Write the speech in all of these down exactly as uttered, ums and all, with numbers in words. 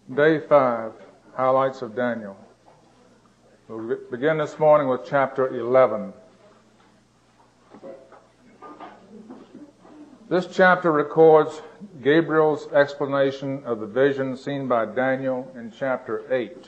Day five, Highlights of Daniel. We'll begin this morning with chapter eleven. This chapter records Gabriel's explanation of the vision seen by Daniel in chapter eight.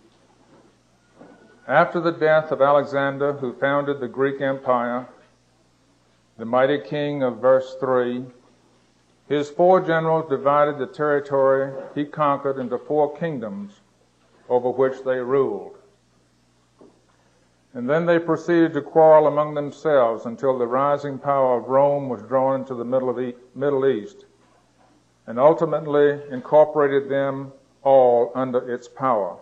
After the death of Alexander, who founded the Greek Empire, the mighty king of verse three, his four generals divided the territory he conquered into four kingdoms over which they ruled. And then they proceeded to quarrel among themselves until the rising power of Rome was drawn into the Middle, of e- Middle East and ultimately incorporated them all under its power.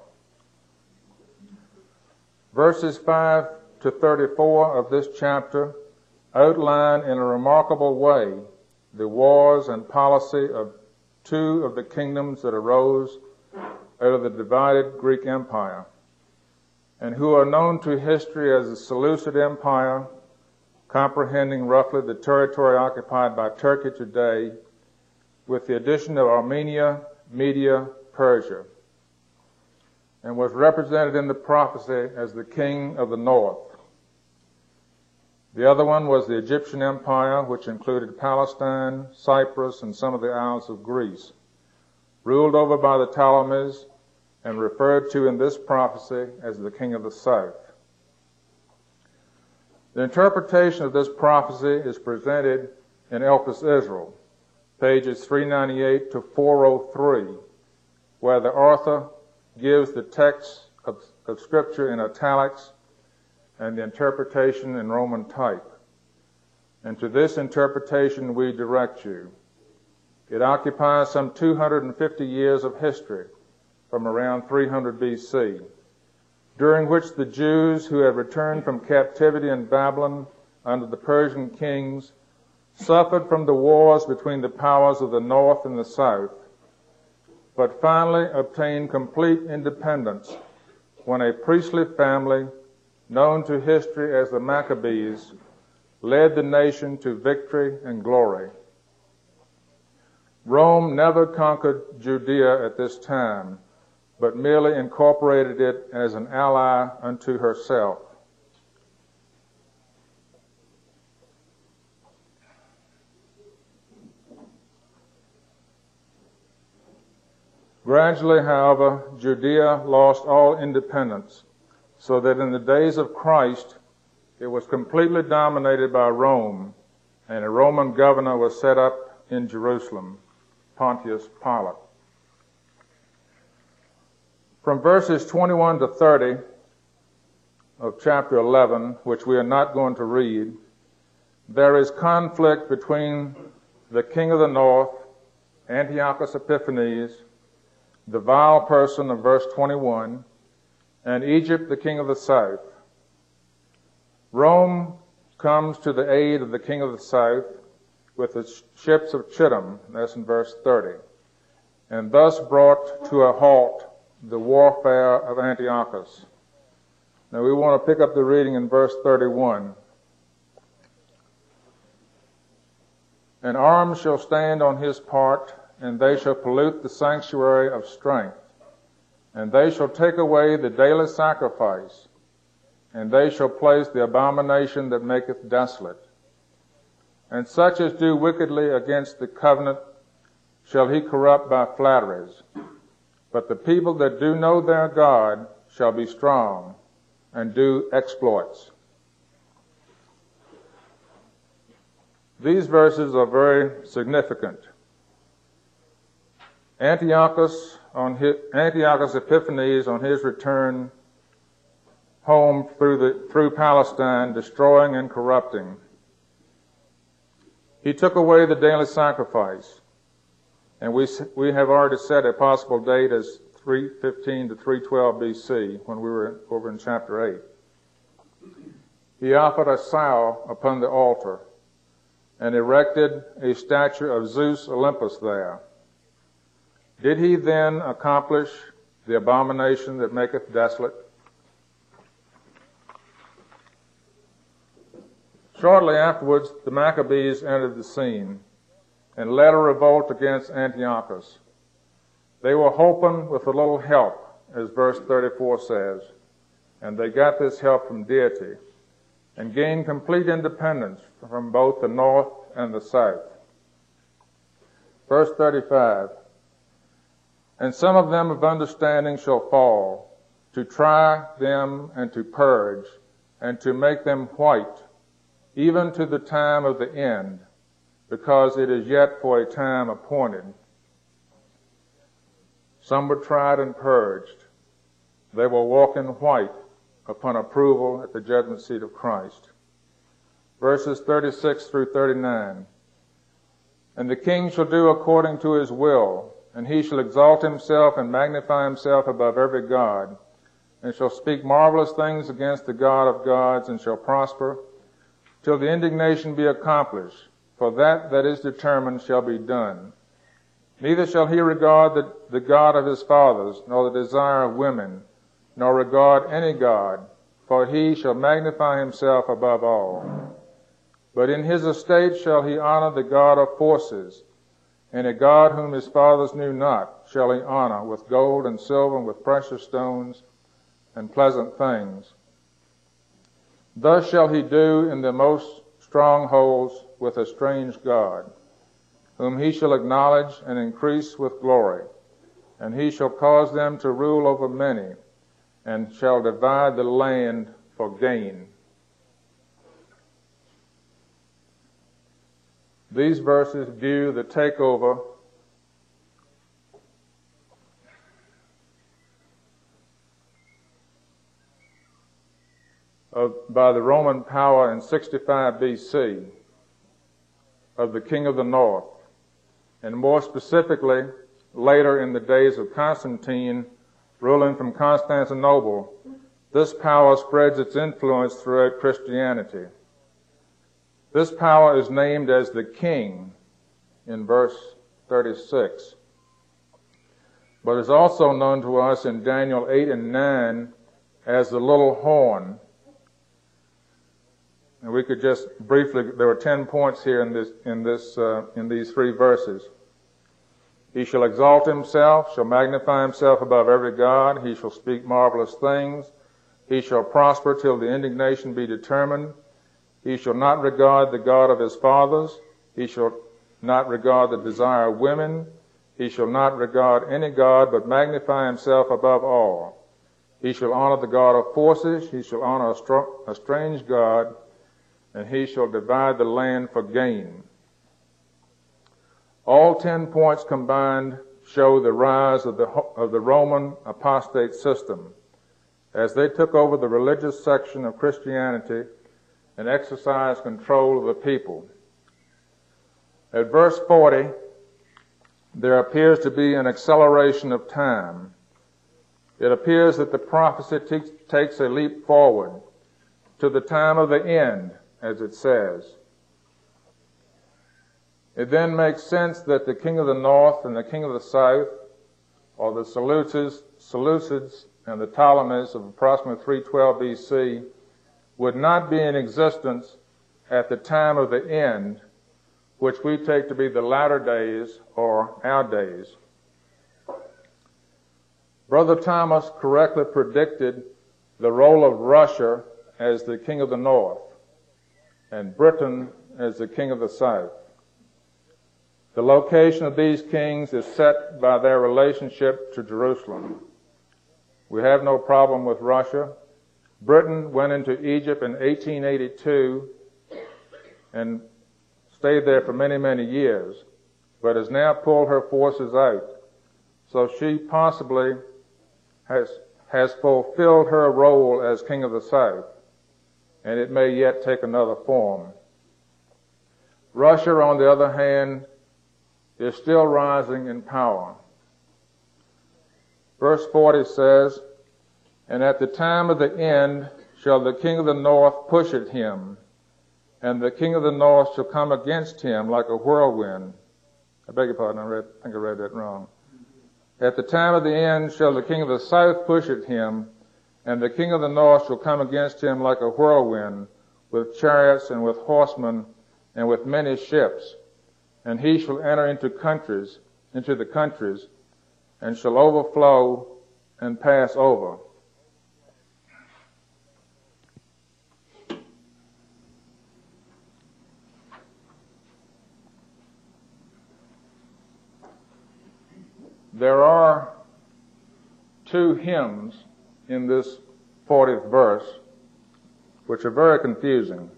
Verses five to thirty-four of this chapter outline in a remarkable way the wars and policy of two of the kingdoms that arose out of the divided Greek Empire, and who are known to history as the Seleucid Empire, comprehending roughly the territory occupied by Turkey today, with the addition of Armenia, Media, Persia, and was represented in the prophecy as the king of the north. The other one was the Egyptian Empire, which included Palestine, Cyprus, and some of the isles of Greece, ruled over by the Ptolemies and referred to in this prophecy as the king of the south. The interpretation of this prophecy is presented in Elpis Israel, pages three ninety-eight to four oh three, where the author gives the text of, of Scripture in italics and the interpretation in Roman type. And to this interpretation we direct you. It occupies some two hundred fifty years of history from around three hundred B C, during which the Jews who had returned from captivity in Babylon under the Persian kings suffered from the wars between the powers of the north and the south, but finally obtained complete independence when a priestly family known to history as the Maccabees, led the nation to victory and glory. Rome never conquered Judea at this time, but merely incorporated it as an ally unto herself. Gradually, however, Judea lost all independence, so that in the days of Christ, it was completely dominated by Rome, and a Roman governor was set up in Jerusalem, Pontius Pilate. From verses twenty-one to thirty of chapter eleven, which we are not going to read, there is conflict between the king of the north, Antiochus Epiphanes, the vile person of verse twenty-one, and Egypt, the king of the south. Rome comes to the aid of the king of the south with the ships of Chittim, that's in verse thirty, and thus brought to a halt the warfare of Antiochus. Now we want to pick up the reading in verse thirty-one. And arms shall stand on his part, and they shall pollute the sanctuary of strength. And they shall take away the daily sacrifice, and they shall place the abomination that maketh desolate. And such as do wickedly against the covenant shall he corrupt by flatteries. But the people that do know their God shall be strong, and do exploits. These verses are very significant. Antiochus on his, Antiochus Epiphanes on his return home through the through Palestine, destroying and corrupting. He took away the daily sacrifice, and we we have already set a possible date as three fifteen to three twelve B C when we were over in chapter eight. He offered a sow upon the altar and erected a statue of Zeus Olympus there. Did he then accomplish the abomination that maketh desolate? Shortly afterwards, the Maccabees entered the scene and led a revolt against Antiochus. They were hoping with a little help, as verse thirty-four says, and they got this help from deity and gained complete independence from both the north and the south. Verse thirty-five, and some of them of understanding shall fall, to try them and to purge, and to make them white, even to the time of the end, because it is yet for a time appointed. Some were tried and purged. They will walk in white upon approval at the judgment seat of Christ. Verses thirty-six through thirty-nine. And the king shall do according to his will, and he shall exalt himself and magnify himself above every god, and shall speak marvelous things against the God of gods, and shall prosper, till the indignation be accomplished, for that that is determined shall be done. Neither shall he regard the, the God of his fathers, nor the desire of women, nor regard any god, for he shall magnify himself above all. But in his estate shall he honor the God of forces, and a God whom his fathers knew not shall he honor with gold and silver and with precious stones and pleasant things. Thus shall he do in the most strongholds with a strange God, whom he shall acknowledge and increase with glory. And he shall cause them to rule over many, and shall divide the land for gain. These verses view the takeover of, by the Roman power in sixty-five B C of the king of the north, and more specifically later in the days of Constantine ruling from Constantinople. This power spreads its influence throughout Christianity. This power is named as the king in verse thirty-six, but is also known to us in Daniel eight and nine as the little horn. And we could just briefly, there are ten points here in this, in this, uh, in these three verses. He shall exalt himself, shall magnify himself above every god. He shall speak marvelous things. He shall prosper till the indignation be determined. He shall not regard the God of his fathers. He shall not regard the desire of women. He shall not regard any god, but magnify himself above all. He shall honor the God of forces. He shall honor a, str- a strange God, and he shall divide the land for gain. All ten points combined show the rise of the, of the Roman apostate system as they took over the religious section of Christianity and exercised control of the people. At verse forty, there appears to be an acceleration of time. It appears that the prophecy te- takes a leap forward to the time of the end, as it says. It then makes sense that the king of the north and the king of the south, or the Seleucids, Seleucids and the Ptolemies of approximately three twelve B C, would not be in existence at the time of the end, which we take to be the latter days or our days. Brother Thomas correctly predicted the role of Russia as the king of the north and Britain as the king of the south. The location of these kings is set by their relationship to Jerusalem. We have no problem with Russia. Britain went into Egypt in eighteen eighty-two and stayed there for many, many years, but has now pulled her forces out. So she possibly has, has fulfilled her role as king of the south, and it may yet take another form. Russia, on the other hand, is still rising in power. Verse forty says, and at the time of the end shall the king of the north push at him, and the king of the north shall come against him like a whirlwind. I beg your pardon, I, read, I think I read that wrong. At the time of the end shall the king of the south push at him, and the king of the north shall come against him like a whirlwind, with chariots and with horsemen and with many ships. And he shall enter into countries, into the countries, and shall overflow and pass over. There are two hymns in this fortieth verse which are very confusing.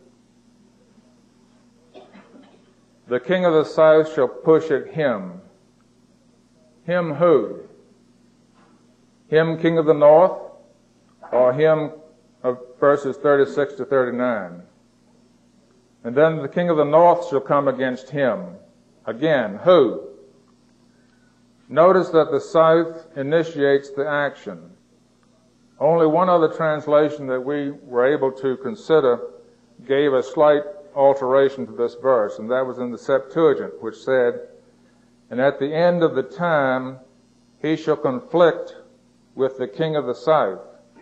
The king of the south shall push at him. Him who? Him king of the north, or him of verses thirty-six to thirty-nine? And then the king of the north shall come against him. Again, who? Notice that the south initiates the action. Only one other translation that we were able to consider gave a slight alteration to this verse, and that was in the Septuagint, which said, "And at the end of the time he shall conflict with the king of the south."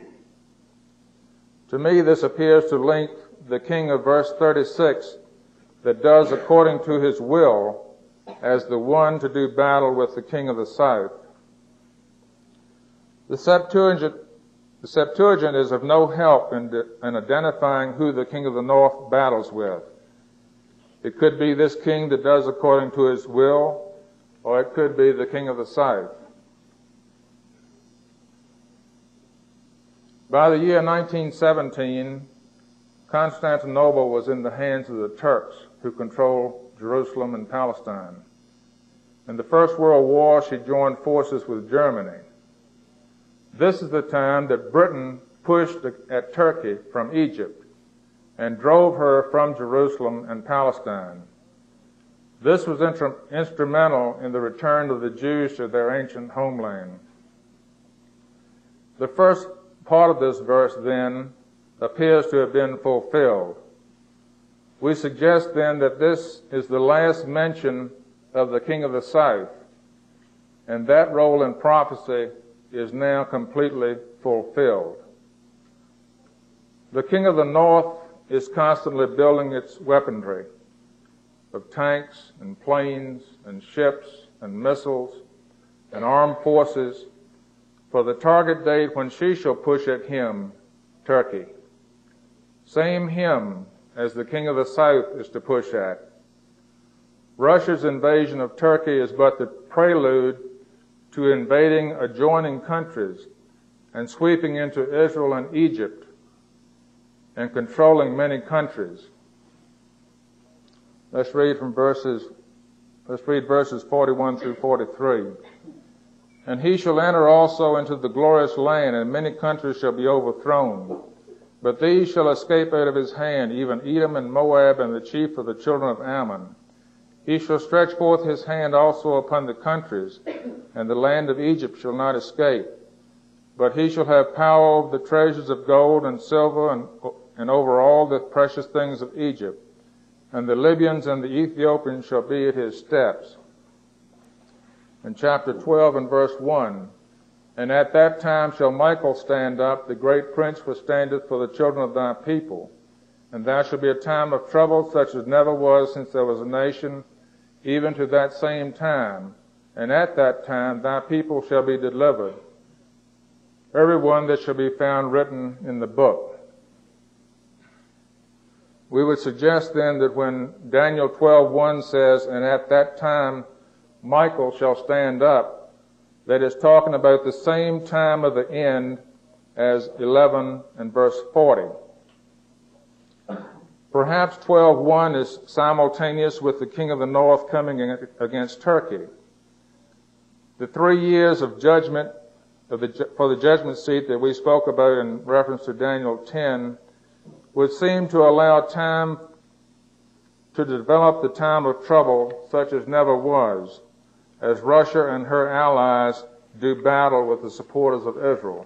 To me, this appears to link the king of verse thirty-six that does according to his will as the one to do battle with the king of the south. The Septuagint, the Septuagint is of no help in, de, in identifying who the king of the north battles with. It could be this king that does according to his will, or it could be the king of the south. By the year nineteen seventeen, Constantinople was in the hands of the Turks, who controlled Jerusalem and Palestine. In the First World War, she joined forces with Germany. This is the time that Britain pushed at Turkey from Egypt and drove her from Jerusalem and Palestine. This was inter- instrumental in the return of the Jews to their ancient homeland. The first part of this verse, then, appears to have been fulfilled. We suggest then that this is the last mention of the king of the south, and that role in prophecy is now completely fulfilled. The king of the north is constantly building its weaponry of tanks and planes and ships and missiles and armed forces for the target date when she shall push at him, Turkey. Same him as the king of the south is to push at. Russia's invasion of Turkey is but the prelude to invading adjoining countries and sweeping into Israel and Egypt and controlling many countries. Let's read from verses, let's read verses forty-one through forty-three. "And he shall enter also into the glorious land, and many countries shall be overthrown. But these shall escape out of his hand, even Edom and Moab and the chief of the children of Ammon. He shall stretch forth his hand also upon the countries, and the land of Egypt shall not escape. But he shall have power over the treasures of gold and silver, and, and over all the precious things of Egypt. And the Libyans and the Ethiopians shall be at his steps." In chapter twelve and verse one, "And at that time shall Michael stand up, the great prince which standeth for the children of thy people. And there shall be a time of trouble such as never was since there was a nation, even to that same time. And at that time thy people shall be delivered, every one that shall be found written in the book." We would suggest then that when Daniel twelve one says, "And at that time Michael shall stand up," that is talking about the same time of the end as eleven and verse forty. Perhaps twelve one is simultaneous with the king of the north coming against Turkey. The three years of judgment of the, for the judgment seat that we spoke about in reference to Daniel ten would seem to allow time to develop the time of trouble such as never was, as Russia and her allies do battle with the supporters of Israel.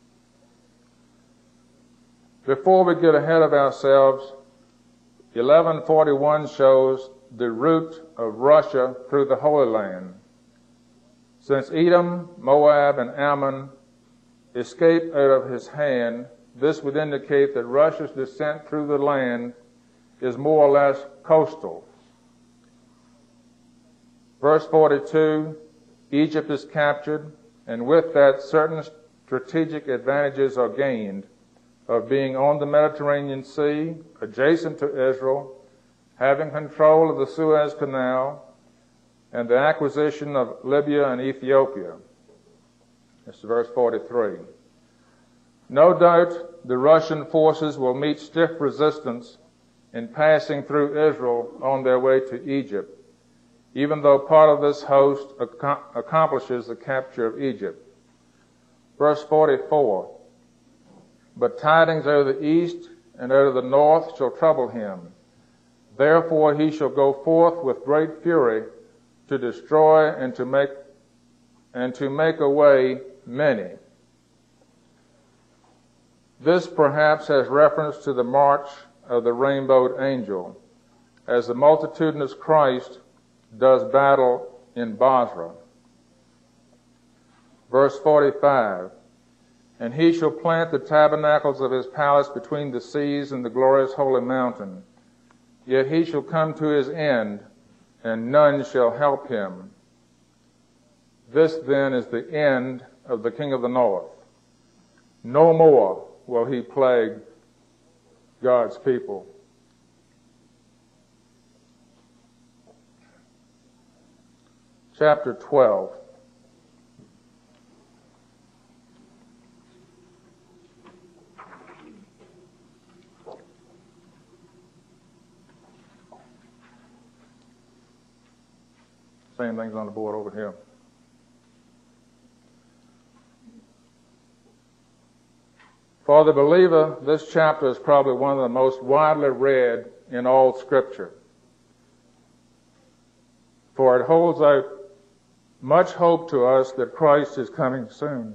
Before we get ahead of ourselves, eleven forty-one shows the route of Russia through the Holy Land. Since Edom, Moab, and Ammon escaped out of his hand, this would indicate that Russia's descent through the land is more or less coastal. Verse forty-two, Egypt is captured, and with that certain strategic advantages are gained of being on the Mediterranean Sea, adjacent to Israel, having control of the Suez Canal, and the acquisition of Libya and Ethiopia. This is verse forty-three. No doubt the Russian forces will meet stiff resistance in passing through Israel on their way to Egypt, even though part of this host ac- accomplishes the capture of Egypt. Verse forty-four. But tidings out of the east and out of the north shall trouble him. Therefore he shall go forth with great fury to destroy and to make and to make away many. This perhaps has reference to the march of the rainbowed angel, as the multitudinous Christ does battle in Basra. Verse forty-five. And he shall plant the tabernacles of his palace between the seas and the glorious holy mountain. Yet he shall come to his end, and none shall help him. This then is the end of the king of the north. No more will he plague God's people. Chapter twelve. Same things on the board over here. For the believer, this chapter is probably one of the most widely read in all Scripture, for it holds out much hope to us that Christ is coming soon.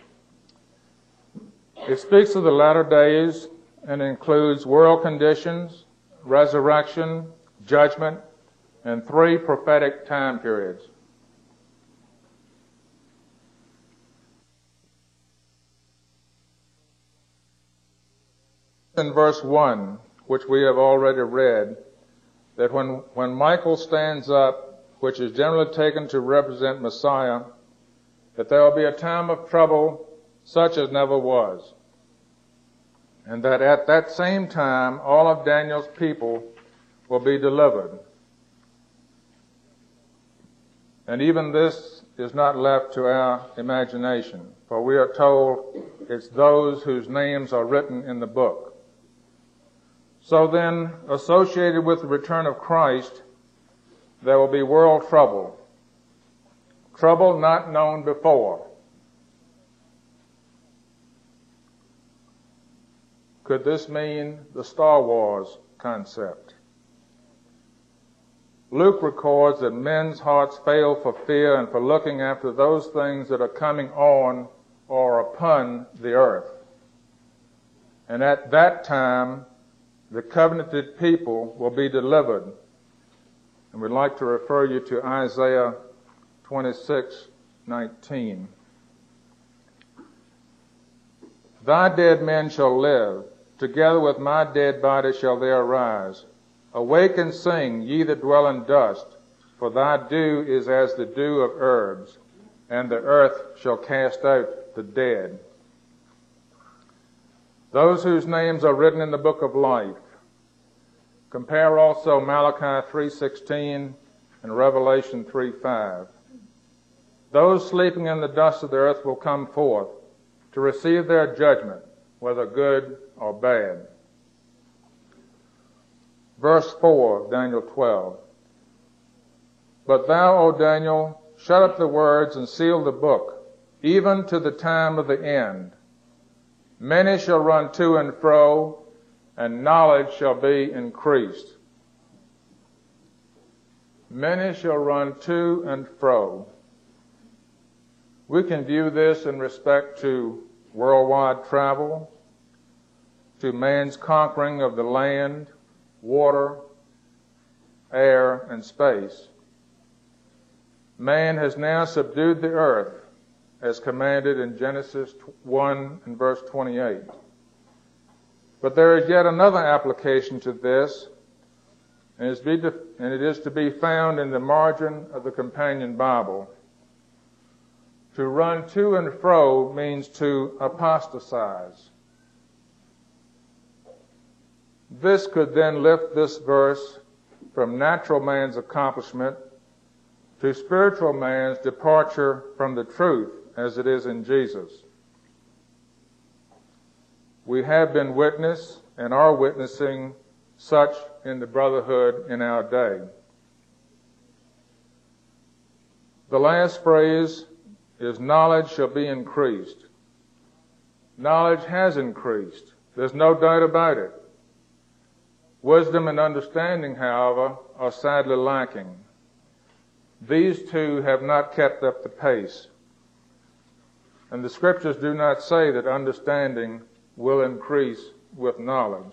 It speaks of the latter days and includes world conditions, resurrection, judgment, and three prophetic time periods. In verse one, which we have already read, that when, when Michael stands up, which is generally taken to represent Messiah, that there will be a time of trouble such as never was. And that at that same time, all of Daniel's people will be delivered. And even this is not left to our imagination, for we are told it's those whose names are written in the book. So then, associated with the return of Christ, there will be world trouble. Trouble not known before. Could this mean the Star Wars concept? Luke records that men's hearts fail for fear and for looking after those things that are coming on or upon the earth. And at that time, the covenanted people will be delivered. And we'd like to refer you to Isaiah twenty-six nineteen. Thy dead men shall live, together with my dead body shall they arise. Awake and sing, ye that dwell in dust, for thy dew is as the dew of herbs, and the earth shall cast out the dead. Those whose names are written in the book of life. Compare also Malachi three sixteen and Revelation three five. Those sleeping in the dust of the earth will come forth to receive their judgment, whether good or bad. Verse four of Daniel twelve. But thou, O Daniel, shut up the words and seal the book, even to the time of the end. Many shall run to and fro, and knowledge shall be increased. Many shall run to and fro. We can view this in respect to worldwide travel, to man's conquering of the land, water, air, and space. Man has now subdued the earth, as commanded in Genesis one and verse twenty-eight. But there is yet another application to this, and it is to be found in the margin of the companion Bible. To run to and fro means to apostatize. This could then lift this verse from natural man's accomplishment to spiritual man's departure from the truth as it is in Jesus. We have been witness and are witnessing such in the brotherhood in our day. The last phrase is knowledge shall be increased. Knowledge has increased. There's no doubt about it. Wisdom and understanding, however, are sadly lacking. These two have not kept up the pace. And the scriptures do not say that understanding will increase with knowledge.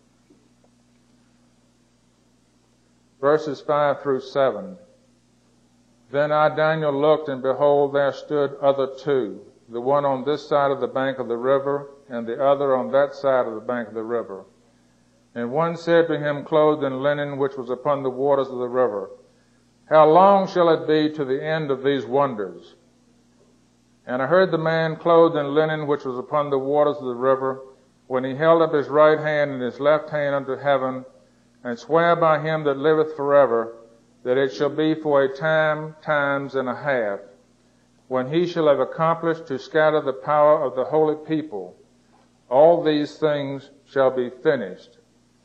Verses five through seven. Then I, Daniel, looked, and behold, there stood other two, the one on this side of the bank of the river, and the other on that side of the bank of the river. And one said to him, clothed in linen, which was upon the waters of the river, how long shall it be to the end of these wonders? And I heard the man clothed in linen, which was upon the waters of the river, when he held up his right hand and his left hand unto heaven, and sware by him that liveth forever, that it shall be for a time, times and a half, when he shall have accomplished to scatter the power of the holy people. All these things shall be finished.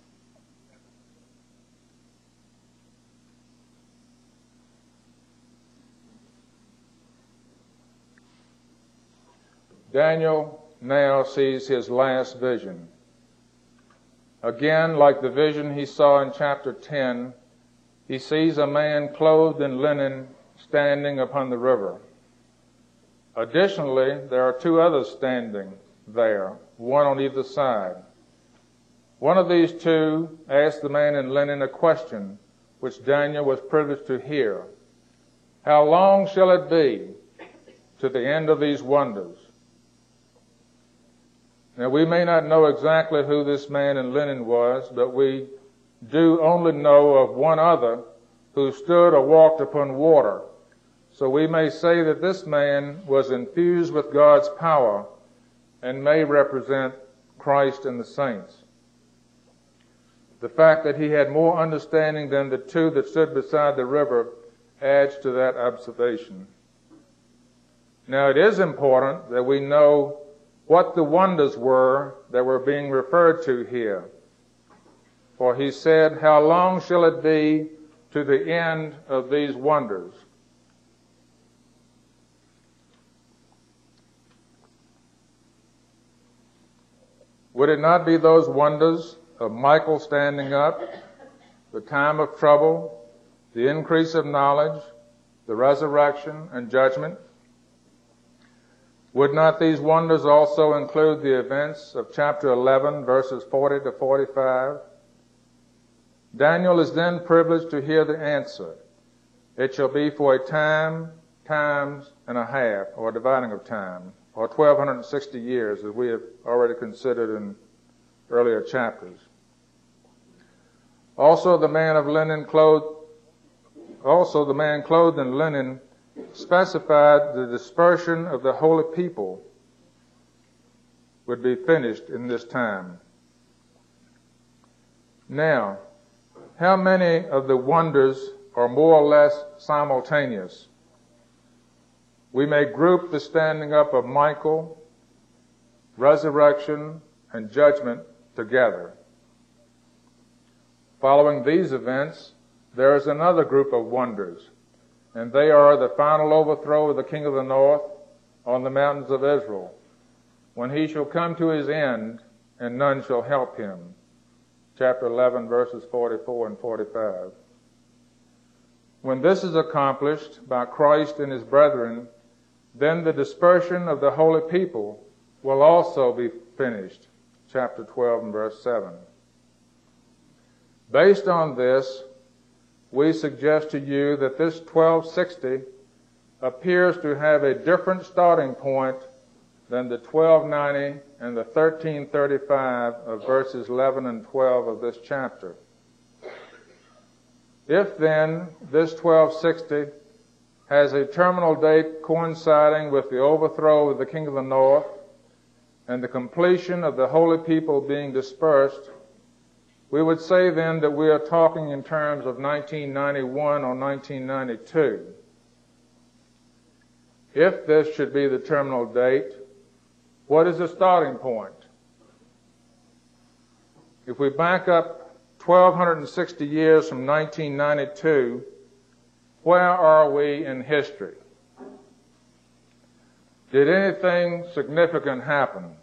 Daniel now sees his last vision. Again, like the vision he saw in chapter ten, he sees a man clothed in linen standing upon the river. Additionally, there are two others standing there, one on either side. One of these two asked the man in linen a question which Daniel was privileged to hear. How long shall it be to the end of these wonders? Now, we may not know exactly who this man in linen was, but we do only know of one other who stood or walked upon water. So we may say that this man was infused with God's power and may represent Christ and the saints. The fact that he had more understanding than the two that stood beside the river adds to that observation. Now, it is important that we know what the wonders were that were being referred to here. For he said, how long shall it be to the end of these wonders? Would it not be those wonders of Michael standing up, the time of trouble, the increase of knowledge, the resurrection and judgment? Would not these wonders also include the events of chapter eleven, verses forty to forty-five? Daniel is then privileged to hear the answer. It shall be for a time, times, and a half, or a dividing of time, or twelve sixty years, as we have already considered in earlier chapters. Also the man of linen clothed, also the man clothed in linen specified the dispersion of the holy people would be finished in this time. Now, how many of the wonders are more or less simultaneous? We may group the standing up of Michael, resurrection, and judgment together. Following these events, there is another group of wonders, and they are the final overthrow of the king of the north on the mountains of Israel, when he shall come to his end, and none shall help him. Chapter eleven, verses forty-four and forty-five. When this is accomplished by Christ and his brethren, then the dispersion of the holy people will also be finished. Chapter twelve and verse seven. Based on this, we suggest to you that this twelve sixty appears to have a different starting point than the twelve ninety and the thirteen thirty-five of verses eleven and twelve of this chapter. If then this twelve sixty has a terminal date coinciding with the overthrow of the king of the north and the completion of the holy people being dispersed, we would say then that we are talking in terms of nineteen ninety-one or nineteen ninety-two. If this should be the terminal date, what is the starting point? If we back up twelve sixty years from nineteen ninety-two, where are we in history? Did anything significant happen?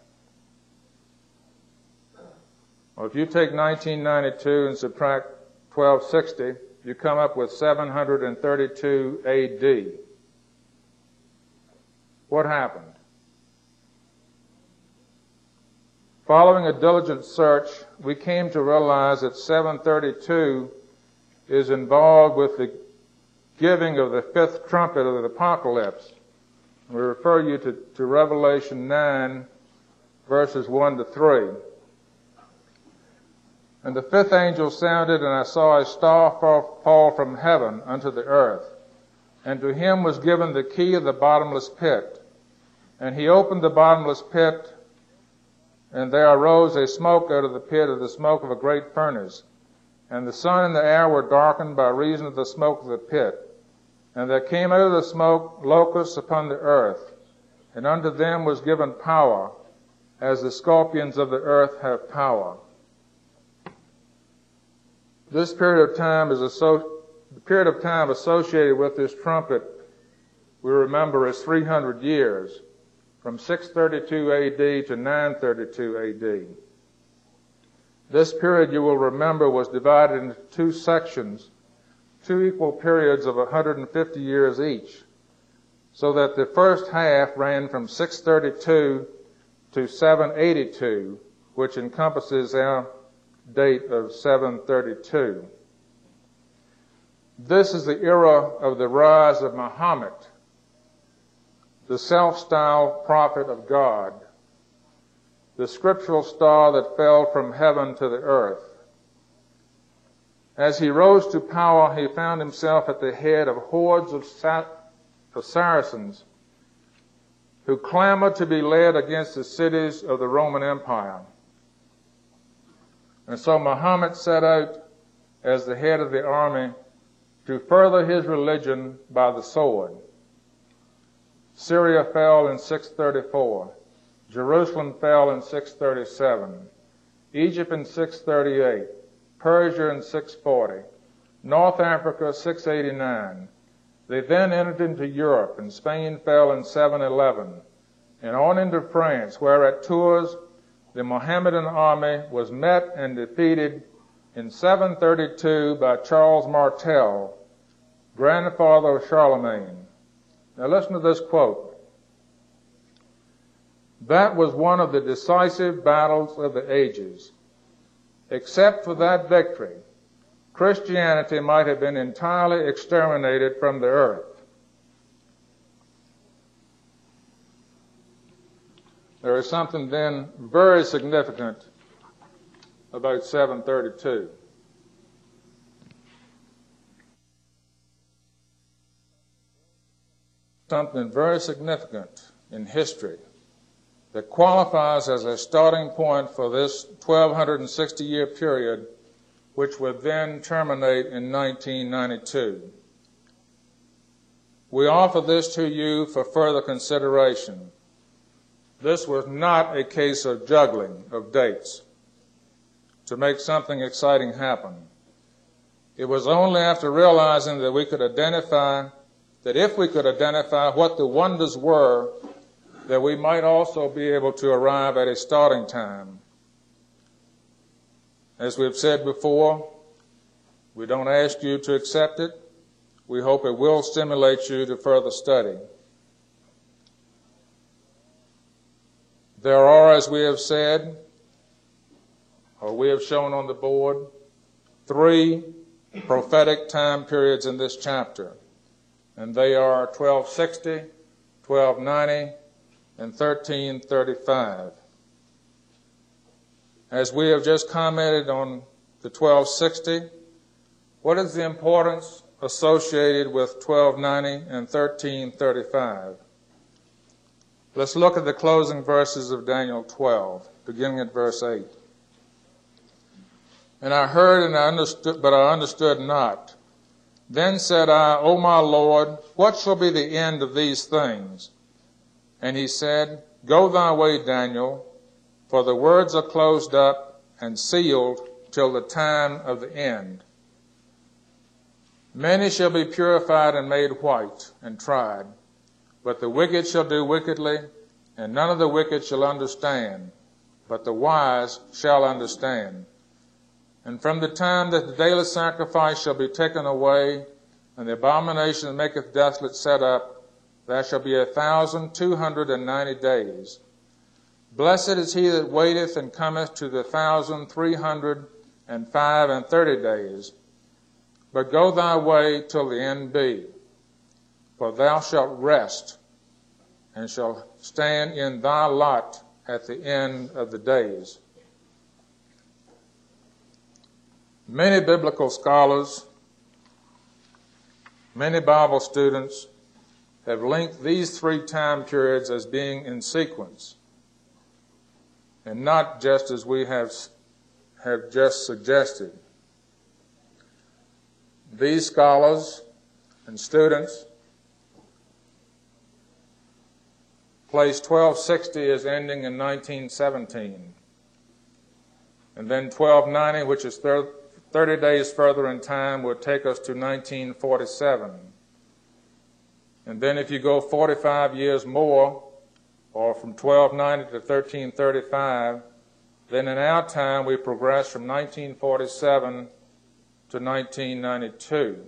Well, if you take nineteen ninety-two and subtract twelve sixty, you come up with seven hundred thirty-two A D. What happened? Following a diligent search, we came to realize that seven thirty-two is involved with the giving of the fifth trumpet of the apocalypse. We refer you to, to Revelation nine, verses one to three. And the fifth angel sounded, and I saw a star fall from heaven unto the earth. And to him was given the key of the bottomless pit. And he opened the bottomless pit, and there arose a smoke out of the pit, of the smoke of a great furnace. And the sun and the air were darkened by reason of the smoke of the pit. And there came out of the smoke locusts upon the earth, and unto them was given power, as the scorpions of the earth have power. This period of time is asso- the period of time associated with this trumpet, we remember, is three hundred years, from six thirty-two A D to nine thirty-two A D. This period, you will remember, was divided into two sections, two equal periods of one hundred fifty years each, so that the first half ran from six thirty-two to seven eighty-two, which encompasses our date of seven thirty-two. This is the era of the rise of Muhammad, the self-styled prophet of God, the scriptural star that fell from heaven to the earth. As he rose to power, he found himself at the head of hordes of, Sa- of Saracens who clamored to be led against the cities of the Roman Empire. And so Muhammad set out as the head of the army to further his religion by the sword. Syria fell in six thirty-four. Jerusalem fell in six thirty-seven. Egypt in six thirty-eight. Persia in six forty. North Africa six eighty-nine. They then entered into Europe, and Spain fell in seven eleven. And on into France, where at Tours the Mohammedan army was met and defeated in seven thirty-two by Charles Martel, grandfather of Charlemagne. Now listen to this quote. That was one of the decisive battles of the ages. Except for that victory, Christianity might have been entirely exterminated from the earth. There is something then very significant about seven thirty-two. Something very significant in history that qualifies as a starting point for this twelve sixty year period, which would then terminate in nineteen ninety-two. We offer this to you for further consideration. This was not a case of juggling of dates to make something exciting happen. It was only after realizing that we could identify, that if we could identify what the wonders were, that we might also be able to arrive at a starting time. As we've said before, we don't ask you to accept it. We hope it will stimulate you to further study. There are, as we have said, or we have shown on the board, three prophetic time periods in this chapter, and they are twelve sixty, twelve ninety, and thirteen thirty-five. As we have just commented on the twelve sixty, what is the importance associated with twelve ninety and thirteen thirty-five. Let's look at the closing verses of Daniel twelve, beginning at verse eight. And I heard and I understood, but I understood not. Then said I, O my Lord, what shall be the end of these things? And he said, Go thy way, Daniel, for the words are closed up and sealed till the time of the end. Many shall be purified and made white and tried, but the wicked shall do wickedly, and none of the wicked shall understand, but the wise shall understand. And from the time that the daily sacrifice shall be taken away, and the abomination that maketh desolate set up, there shall be a thousand two hundred and ninety days. Blessed is he that waiteth and cometh to the thousand three hundred and five and thirty days. But go thy way till the end be, for thou shalt rest, and shalt stand in thy lot at the end of the days. Many biblical scholars, many Bible students have linked these three time periods as being in sequence, and not just as we have, have just suggested. These scholars and students place twelve sixty as ending in nineteen seventeen, and then twelve ninety, which is thirty days further in time, would take us to nineteen forty-seven. And then if you go forty-five years more, or from twelve ninety to thirteen thirty-five, then in our time we progress from nineteen forty-seven to nineteen ninety-two.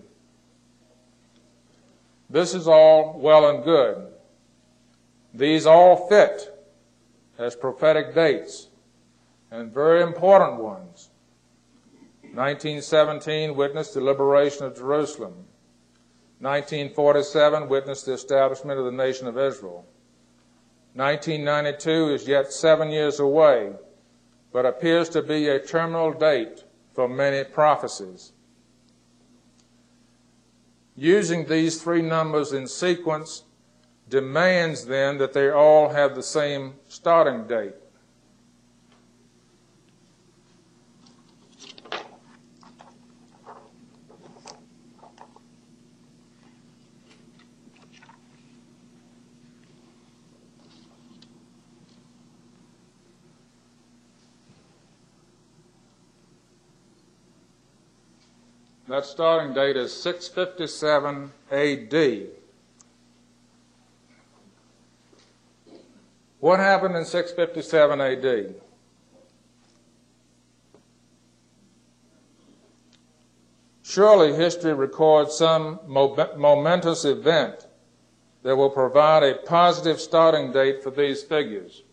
This is all well and good. These all fit as prophetic dates, and very important ones. nineteen seventeen witnessed the liberation of Jerusalem. nineteen forty-seven witnessed the establishment of the nation of Israel. nineteen ninety-two is yet seven years away, but appears to be a terminal date for many prophecies. Using these three numbers in sequence demands then that they all have the same starting date. That starting date is six fifty-seven A D. What happened in six fifty-seven A D? Surely history records some momentous event that will provide a positive starting date for these figures.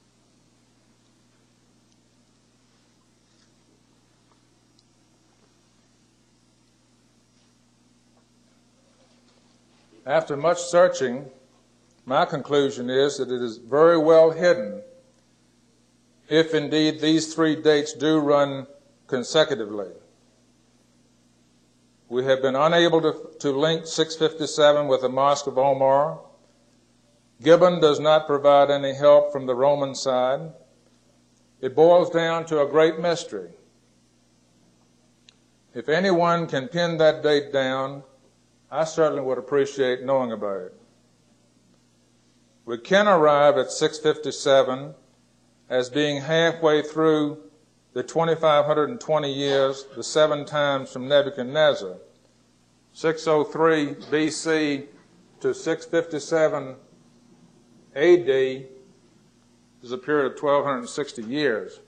After much searching, my conclusion is that it is very well hidden if indeed these three dates do run consecutively. We have been unable to, to link six fifty-seven with the Mosque of Omar. Gibbon does not provide any help from the Roman side. It boils down to a great mystery. If anyone can pin that date down, I certainly would appreciate knowing about it. We can arrive at six fifty-seven as being halfway through the two thousand five hundred twenty years, the seven times from Nebuchadnezzar. six oh three B C to six fifty-seven A D is a period of twelve sixty years.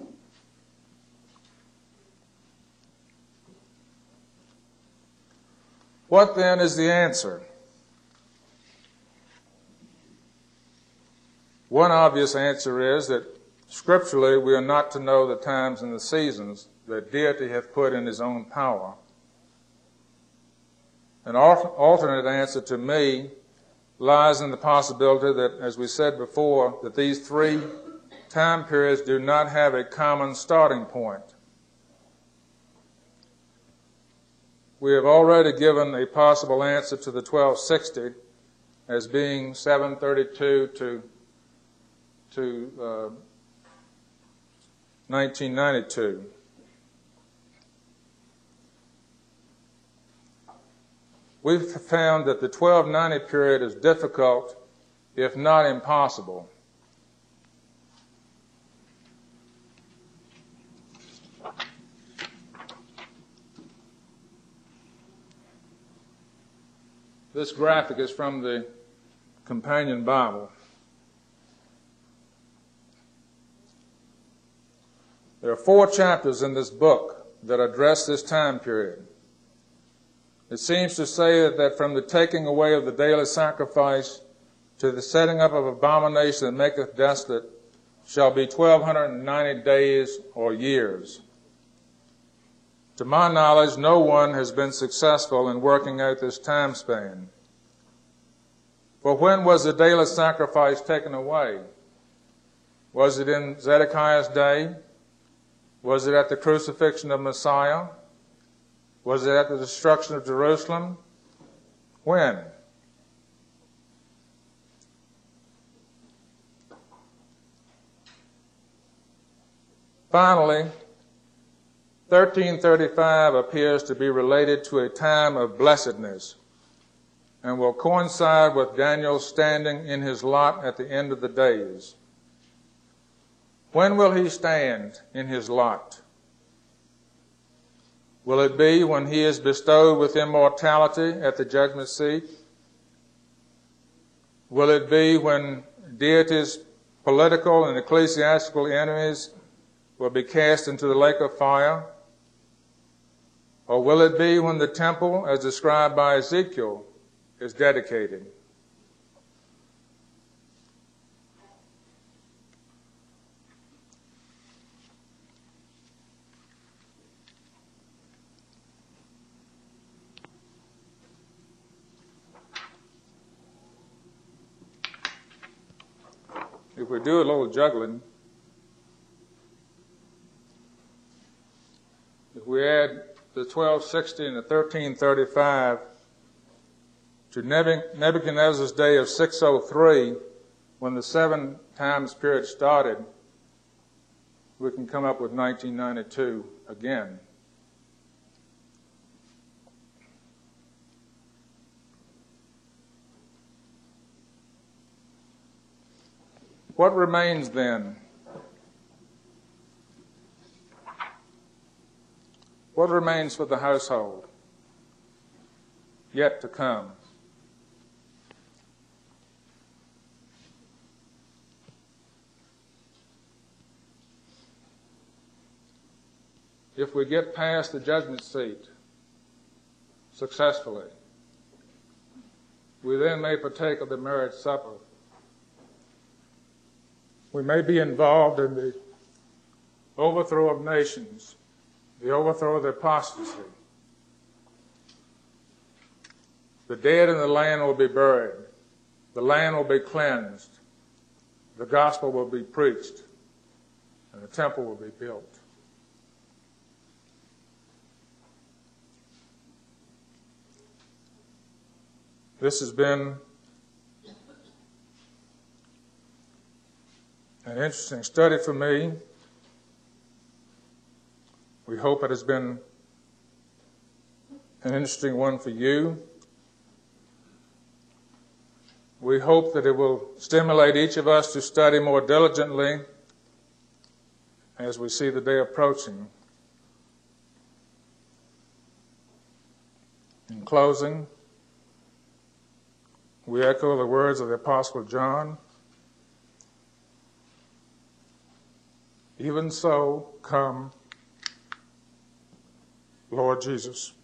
What then is the answer? One obvious answer is that scripturally we are not to know the times and the seasons that deity hath put in his own power. An alternate answer to me lies in the possibility that, as we said before, that these three time periods do not have a common starting point. we have already given a possible answer to the twelve sixty as being seven thirty-two to, to uh, nineteen ninety-two. We've found that the twelve ninety period is difficult, if not impossible. This graphic is from the Companion Bible. There are four chapters in this book that address this time period. It seems to say that, that from the taking away of the daily sacrifice to the setting up of abomination that maketh desolate shall be twelve ninety days or years. To my knowledge, no one has been successful in working out this time span. For when was the daily sacrifice taken away? Was it in Zedekiah's day? Was it at the crucifixion of Messiah? Was it at the destruction of Jerusalem? When? Finally, thirteen thirty-five appears to be related to a time of blessedness and will coincide with Daniel's standing in his lot at the end of the days. When will he stand in his lot? Will it be when he is bestowed with immortality at the judgment seat? Will it be when deity's political and ecclesiastical enemies will be cast into the lake of fire? Or will it be when the temple, as described by Ezekiel, is dedicated? If we do a little juggling, if we add the twelve sixty and the thirteen thirty-five to Nebuchadnezzar's day of six oh three, when the seven times period started, we can come up with nineteen ninety-two again. What remains then? What remains for the household yet to come? If we get past the judgment seat successfully, we then may partake of the marriage supper. We may be involved in the overthrow of nations, the overthrow of the apostasy. The dead in the land will be buried. The land will be cleansed. The gospel will be preached. And the temple will be built. This has been an interesting study for me. We hope it has been an interesting one for you. We hope that it will stimulate each of us to study more diligently as we see the day approaching. In closing, we echo the words of the Apostle John. Even so, come, Lord Jesus.